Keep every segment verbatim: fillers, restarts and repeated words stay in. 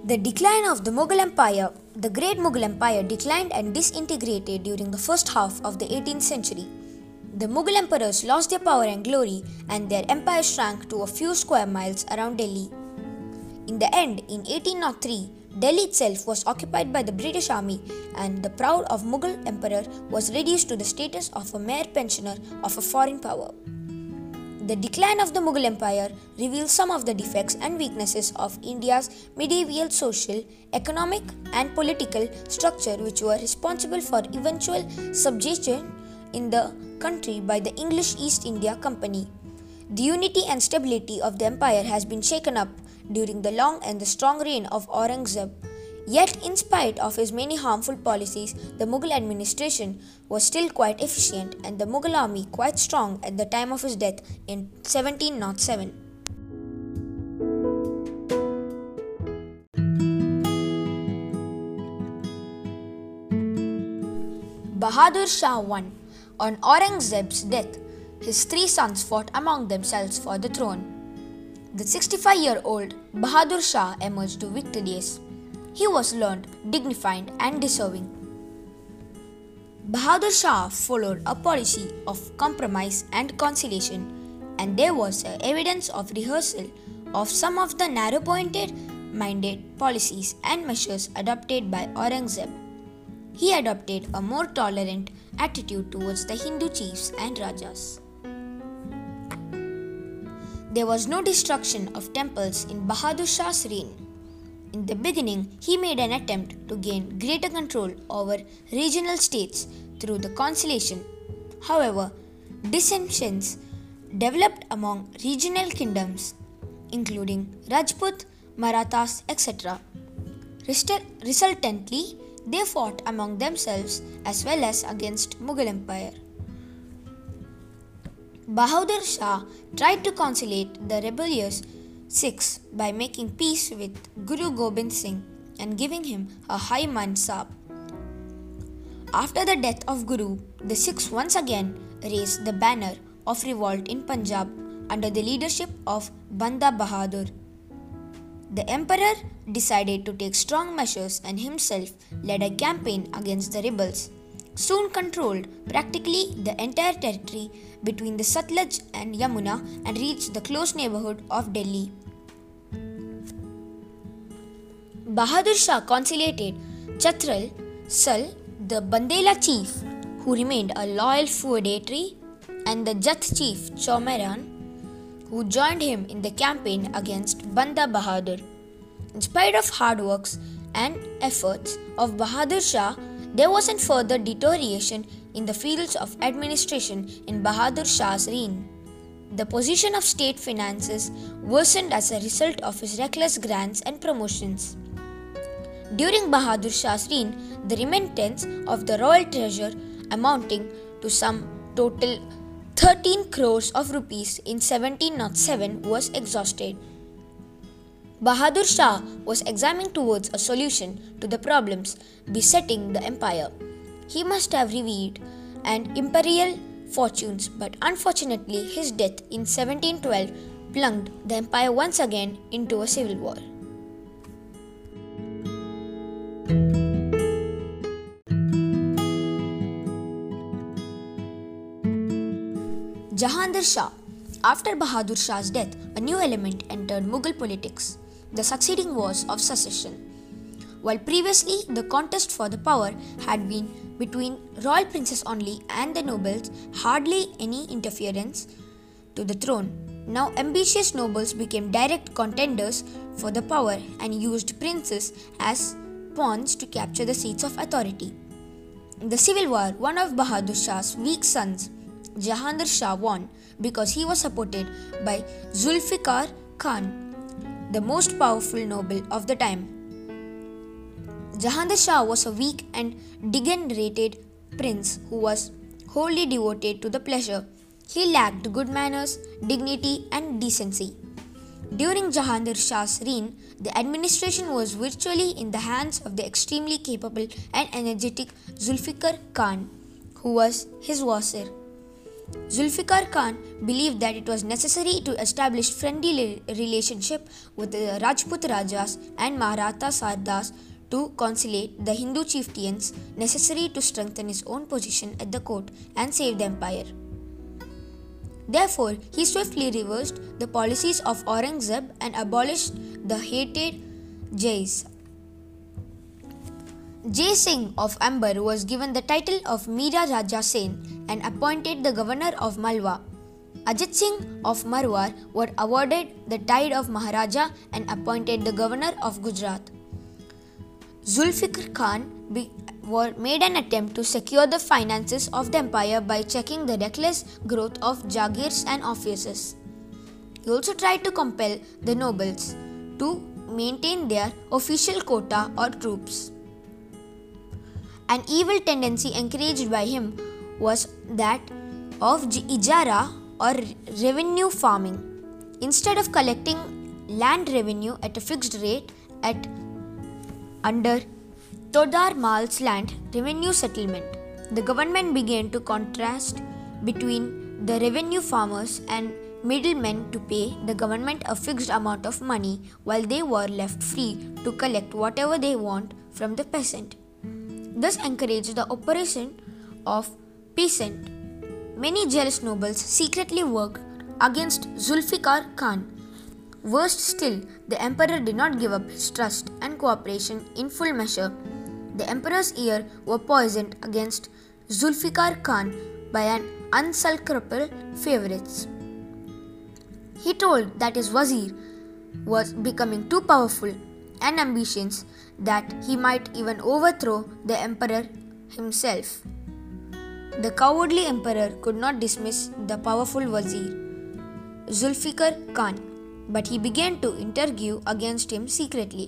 The decline of the Mughal Empire. The Great Mughal Empire declined and disintegrated during the first half of the eighteenth century. The Mughal emperors lost their power and glory, and their empire shrank to a few square miles around Delhi. In the end, in eighteen oh three, Delhi itself was occupied by the British army, and the proud of Mughal emperor was reduced to the status of a mere pensioner of a foreign power. The decline of the Mughal Empire reveals some of the defects and weaknesses of India's medieval social, economic, and political structure, which were responsible for eventual subjugation in the country by the English East India Company. The unity and stability of the empire has been shaken up during the long and the strong reign of Aurangzeb. Yet, in spite of his many harmful policies, the Mughal administration was still quite efficient and the Mughal army quite strong at the time of his death in seventeen oh seven. Bahadur Shah won. On Aurangzeb's death, his three sons fought among themselves for the throne. The sixty-five-year-old Bahadur Shah emerged victorious. He was learned, dignified, and deserving. Bahadur Shah followed a policy of compromise and conciliation, and there was evidence of rehearsal of some of the narrow-pointed minded policies and measures adopted by Aurangzeb. He adopted a more tolerant attitude towards the Hindu chiefs and rajas. There was no destruction of temples in Bahadur Shah's reign. In the beginning, he made an attempt to gain greater control over regional states through the conciliation. However, dissensions developed among regional kingdoms, including Rajput, Marathas, et cetera. Resultantly, they fought among themselves as well as against Mughal Empire. Bahadur Shah tried to conciliate the rebellious Sikhs by making peace with Guru Gobind Singh and giving him a high mansab. After the death of Guru, the Sikhs once again raised the banner of revolt in Punjab under the leadership of Banda Bahadur. The emperor decided to take strong measures and himself led a campaign against the rebels, soon controlled practically the entire territory between the Satluj and Yamuna and reached the close neighborhood of Delhi. Bahadur Shah conciliated Chhatral Sal, the Bandela chief, who remained a loyal feudatory, and the Jath chief Chaumeran, who joined him in the campaign against Banda Bahadur. In spite of hard works and efforts of Bahadur Shah, there wasn't further deterioration in the fields of administration in Bahadur Shah's reign. The position of state finances worsened as a result of his reckless grants and promotions. During Bahadur Shah's reign, the remittance of the royal treasure amounting to some total thirteen crores of rupees in seventeen oh seven was exhausted. Bahadur Shah was examining towards a solution to the problems besetting the empire. He must have revered an imperial fortunes, but unfortunately his death in seventeen twelve plunged the empire once again into a civil war. Jahandar Shah. After Bahadur Shah's death, a new element entered Mughal politics, the succeeding wars of succession. While previously the contest for the power had been between royal princes only and the nobles, hardly any interference to the throne. Now ambitious nobles became direct contenders for the power and used princes as pawns to capture the seats of authority. In the civil war, one of Bahadur Shah's weak sons, Jahandar Shah, won because he was supported by Zulfikar Khan, the most powerful noble of the time. Jahandar Shah was a weak and degenerated prince who was wholly devoted to the pleasure. He lacked good manners, dignity, and decency. During Jahandar Shah's reign, the administration was virtually in the hands of the extremely capable and energetic Zulfikar Khan, who was his wazir. Zulfikar Khan believed that it was necessary to establish friendly relationship with the Rajput Rajas and Maratha Sardars to conciliate the Hindu chieftains necessary to strengthen his own position at the court and save the empire. Therefore, he swiftly reversed the policies of Aurangzeb and abolished the hated Jays. Jai Singh of Amber was given the title of Meera Raja Sen and appointed the governor of Malwa. Ajit Singh of Marwar was awarded the title of Maharaja and appointed the governor of Gujarat. Zulfikar Khan be, were, made an attempt to secure the finances of the empire by checking the reckless growth of jagirs and offices. He also tried to compel the nobles to maintain their official quota or troops. An evil tendency encouraged by him was that of ijara or revenue farming. Instead of collecting land revenue at a fixed rate at under Todar Mal's land revenue settlement, the government began to contrast between the revenue farmers and middlemen to pay the government a fixed amount of money while they were left free to collect whatever they want from the peasant. This encouraged the oppression of peasant. Many jealous nobles secretly worked against Zulfikar Khan. Worst still, the emperor did not give up his trust and cooperation in full measure. The emperor's ears were poisoned against Zulfikar Khan by an unscrupulous favourites. He told that his wazir was becoming too powerful and ambitious that he might even overthrow the emperor himself. The cowardly emperor could not dismiss the powerful wazir, Zulfikar Khan, but he began to interview against him secretly.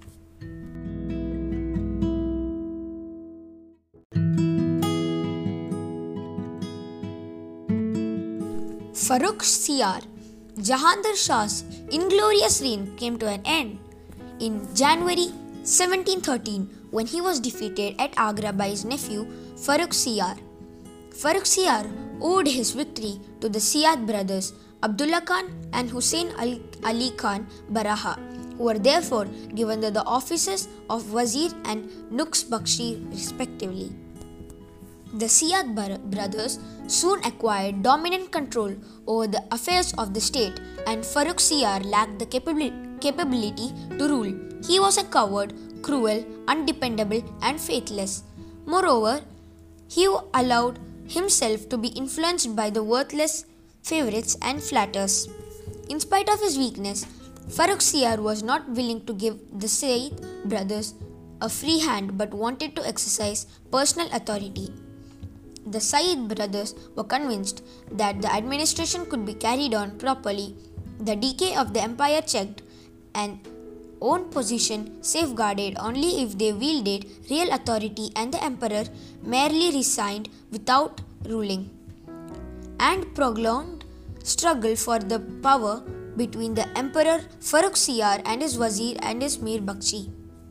Farrukh Siyar, Jahandar Shah's inglorious reign came to an end in January seventeen thirteen when he was defeated at Agra by his nephew Farrukh Siyar. Farrukh Siyar owed his victory to the Siyad brothers Abdullah Khan and Hussain Ali Khan Baraha, who were therefore given the, the offices of Wazir and Nux Bakshi respectively. The Siyad brothers soon acquired dominant control over the affairs of the state, and Farrukh Siyar lacked the capability to rule. He was a coward, cruel, undependable, and faithless. Moreover, he allowed himself to be influenced by the worthless favorites and flatters. In spite of his weakness, Farrukh Siyar was not willing to give the Sayyid brothers a free hand but wanted to exercise personal authority. The Sayyid brothers were convinced that the administration could be carried on properly, the decay of the empire checked, and own position safeguarded only if they wielded real authority and the emperor merely resigned without ruling. And prolonged struggle for the power between the emperor Farrukh Siyar and his wazir and his Mir Bakshi.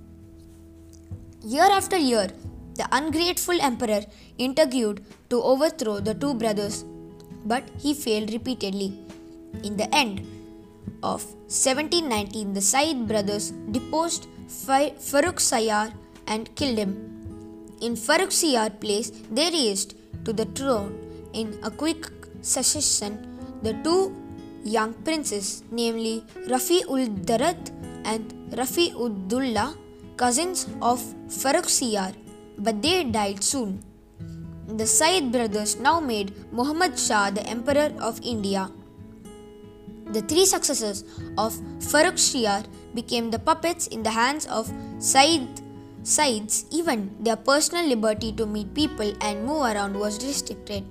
Year after year, the ungrateful emperor interviewed to overthrow the two brothers, but he failed repeatedly. In the end of seventeen nineteen, the Sayyid brothers deposed Farrukh Siyar and killed him. In Farrukh Siyar's place, they raised to the throne in a quick succession the two young princes, namely Rafi-ul-Darat and Rafi-ud-Dullah, cousins of Farrukh Siyar, but they died soon. The Sayyid brothers now made Muhammad Shah the Emperor of India. The three successors of Farrukh Siyar became the puppets in the hands of Sayyid Sayyids. Even their personal liberty to meet people and move around was restricted.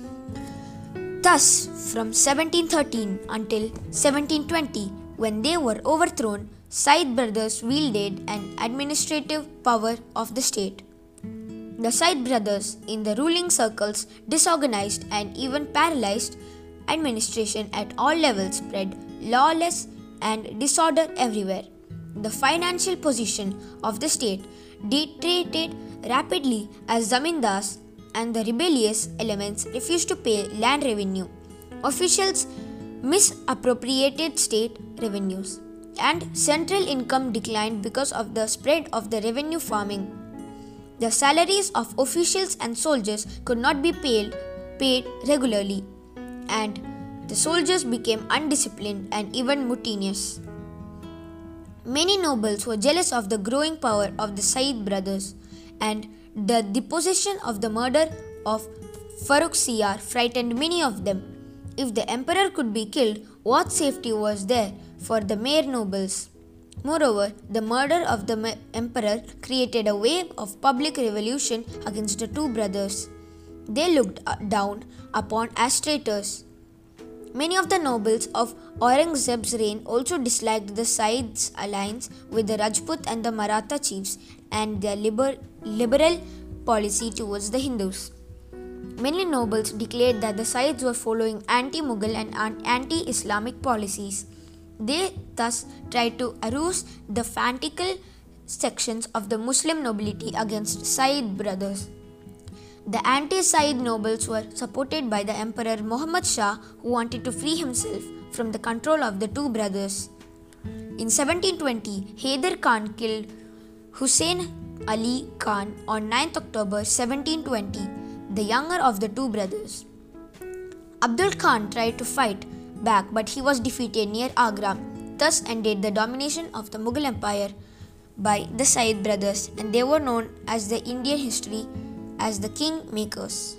Thus, from seventeen thirteen until seventeen twenty, when they were overthrown, Sayyid brothers wielded an administrative power of the state. The Sayyid brothers in the ruling circles disorganized and even paralyzed administration at all levels, spread lawlessness and disorder everywhere. The financial position of the state deteriorated rapidly as zamindars and the rebellious elements refused to pay land revenue. Officials misappropriated state revenues, and central income declined because of the spread of the revenue farming. The salaries of officials and soldiers could not be paid, paid regularly, and the soldiers became undisciplined and even mutinous. Many nobles were jealous of the growing power of the Said brothers, and the deposition of the murder of Farrukhsiyar frightened many of them. If the emperor could be killed, what safety was there for the mere nobles? Moreover, the murder of the emperor created a wave of public revolution against the two brothers. They looked down upon as traitors. Many of the nobles of Aurangzeb's reign also disliked the Saids' alliance with the Rajput and the Maratha chiefs and their liber- liberal policy towards the Hindus. Many nobles declared that the Saids were following anti-Mughal and anti-Islamic policies. They thus tried to arouse the fanatical sections of the Muslim nobility against Said brothers. The anti-Said nobles were supported by the Emperor Muhammad Shah, who wanted to free himself from the control of the two brothers. In seventeen twenty, Hyder Khan killed Hussein Ali Khan on ninth October seventeen twenty, the younger of the two brothers. Abdul Khan tried to fight back, but he was defeated near Agra. Thus ended the domination of the Mughal Empire by the Said brothers, and they were known as the Indian history as the king makers.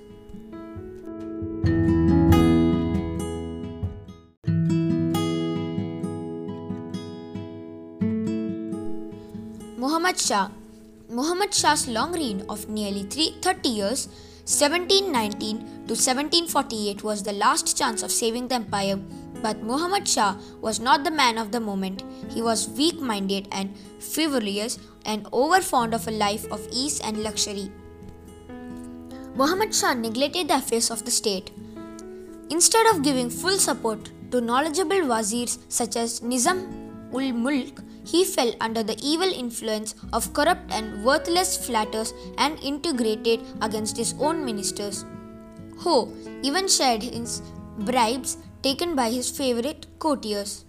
Muhammad Shah. Muhammad Shah's long reign of nearly thirty years, seventeen nineteen to seventeen forty-eight, was the last chance of saving the empire. But Muhammad Shah was not the man of the moment. He was weak-minded and frivolous and over-fond of a life of ease and luxury. Muhammad Shah neglected the affairs of the state. Instead of giving full support to knowledgeable wazirs such as Nizam-ul-Mulk, he fell under the evil influence of corrupt and worthless flatters and integrated against his own ministers. Ho even shared his bribes taken by his favorite courtiers.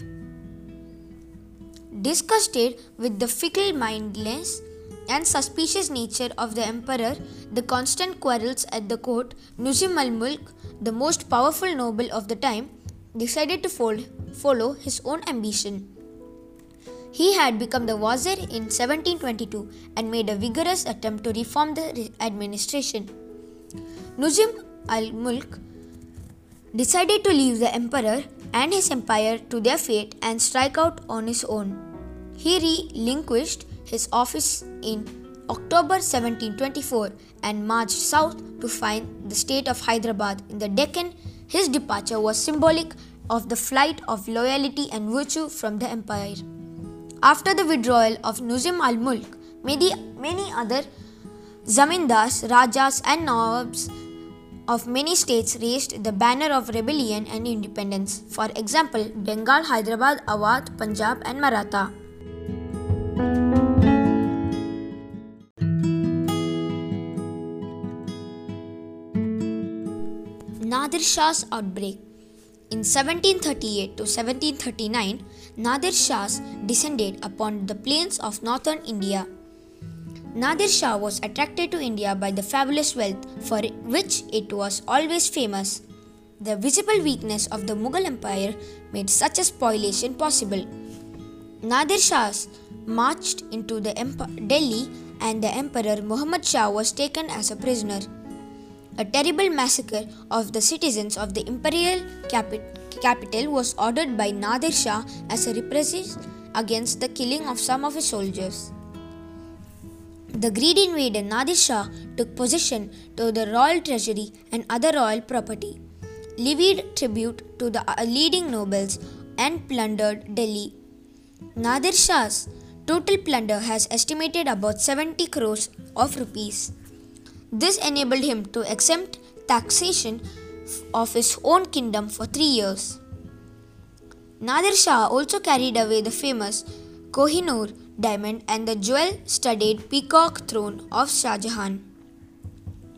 Disgusted with the fickle mindedness and suspicious nature of the emperor, the constant quarrels at the court, Nizam al-Mulk, the most powerful noble of the time, decided to follow his own ambition. He had become the wazir in seventeen twenty-two and made a vigorous attempt to reform the administration. Nizam al-Mulk decided to leave the emperor and his empire to their fate and strike out on his own. He relinquished his office in October seventeen twenty-four and marched south to find the state of Hyderabad in the Deccan. His departure was symbolic of the flight of loyalty and virtue from the empire. After the withdrawal of Nizam al-Mulk, many, many other zamindars, rajas and nawabs of many states raised the banner of rebellion and independence. For example, Bengal, Hyderabad, Awadh, Punjab and Maratha. Nadir Shah's outbreak. In seventeen thirty-eight to seventeen thirty-nine, Nadir Shah descended upon the plains of northern India. Nadir Shah was attracted to India by the fabulous wealth for which it was always famous. The visible weakness of the Mughal Empire made such a spoliation possible. Nadir Shah marched into the Emp- Delhi and the Emperor Muhammad Shah was taken as a prisoner. A terrible massacre of the citizens of the imperial capi- capital was ordered by Nadir Shah as a repression against the killing of some of his soldiers. The greedy invader Nadir Shah took possession to the royal treasury and other royal property, levied tribute to the leading nobles, and plundered Delhi. Nadir Shah's total plunder has estimated about seventy crores of rupees. This enabled him to exempt taxation of his own kingdom for three years. Nadir Shah also carried away the famous Kohinoor diamond and the jewel-studded peacock throne of Shah Jahan.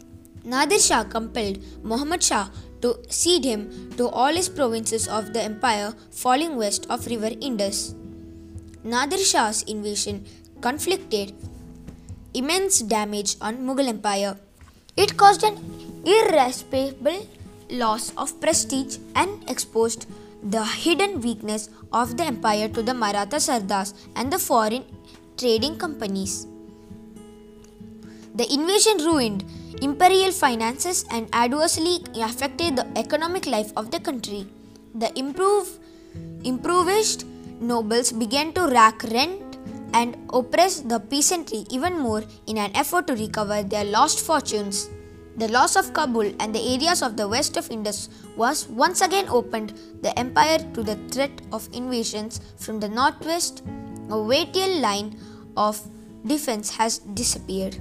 Nadir Shah compelled Muhammad Shah to cede him to all his provinces of the empire falling west of river Indus. Nadir Shah's invasion inflicted immense damage on Mughal Empire. It caused an irreparable loss of prestige and exposed the hidden weakness of the empire to the Maratha Sardars and the foreign trading companies. The invasion ruined imperial finances and adversely affected the economic life of the country. The improve, impoverished nobles began to rack rent and oppress the peasantry even more in an effort to recover their lost fortunes. The loss of Kabul and the areas of the west of Indus was once again opened the empire to the threat of invasions from the northwest. A vital line of defense has disappeared.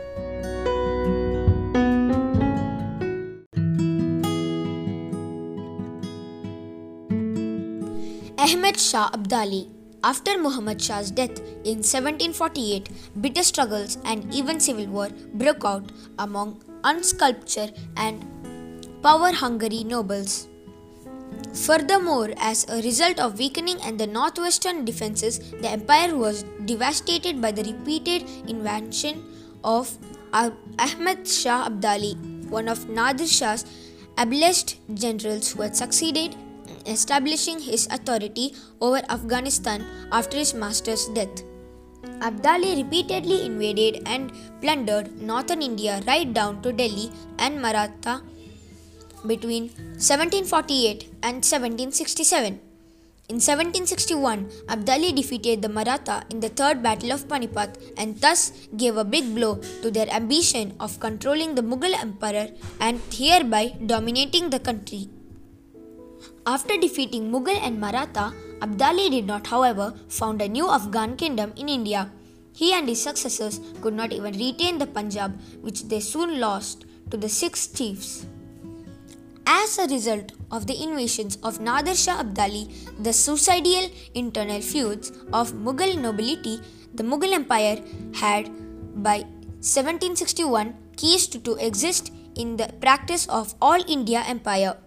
Ahmed Shah Abdali. After Muhammad Shah's death in seventeen forty-eight, bitter struggles and even civil war broke out among unsculptured and power-hungry nobles. Furthermore, as a result of weakening and the northwestern defenses, the empire was devastated by the repeated invasion of Ahmed Shah Abdali, one of Nadir Shah's ablest generals who had succeeded in establishing his authority over Afghanistan after his master's death. Abdali repeatedly invaded and plundered northern India right down to Delhi and Maratha between seventeen forty-eight and seventeen sixty-seven. In seventeen sixty-one, Abdali defeated the Maratha in the Third Battle of Panipat and thus gave a big blow to their ambition of controlling the Mughal Emperor and hereby dominating the country. After defeating Mughal and Maratha, Abdali did not, however, found a new Afghan kingdom in India. He and his successors could not even retain the Punjab, which they soon lost to the six chiefs. As a result of the invasions of Nadir Shah Abdali, the suicidal internal feuds of Mughal nobility, the Mughal Empire had by seventeen sixty-one ceased to exist in the practice of all India Empire.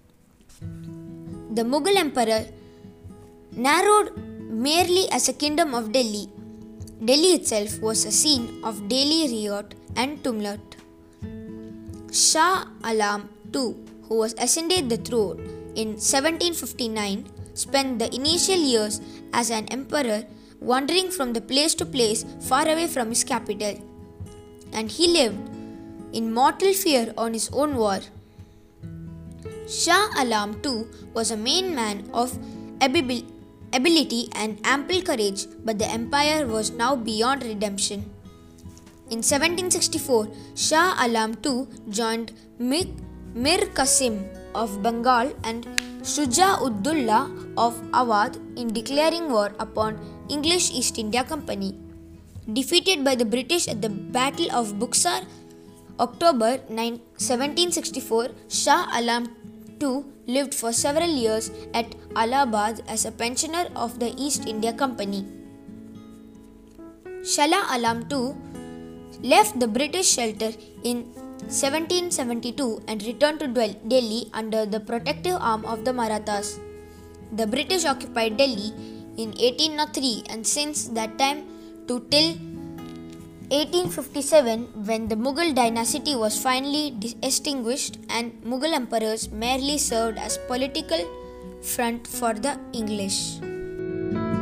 The Mughal Emperor narrowed merely as a kingdom of Delhi. Delhi itself was a scene of daily riot and tumult. Shah Alam the Second, who was ascended the throne in seventeen fifty-nine, spent the initial years as an emperor wandering from the place to place far away from his capital, and he lived in mortal fear on his own war. Shah Alam the Second was a main man of ability and ample courage, but the empire was now beyond redemption. In seventeen sixty-four, Shah Alam the Second joined Mir Qasim of Bengal and Shuja ud-Dawla of Awadh in declaring war upon English East India Company. Defeated by the British at the Battle of Buxar, October seventeen sixty-four, Shah Alam the Second lived for several years at Allahabad as a pensioner of the East India Company. Shah Alam the Second left the British shelter in seventeen seventy-two and returned to Delhi under the protective arm of the Marathas. The British occupied Delhi in eighteen oh three and since that time to till eighteen fifty-seven, when the Mughal dynasty was finally extinguished and Mughal emperors merely served as political front for the English.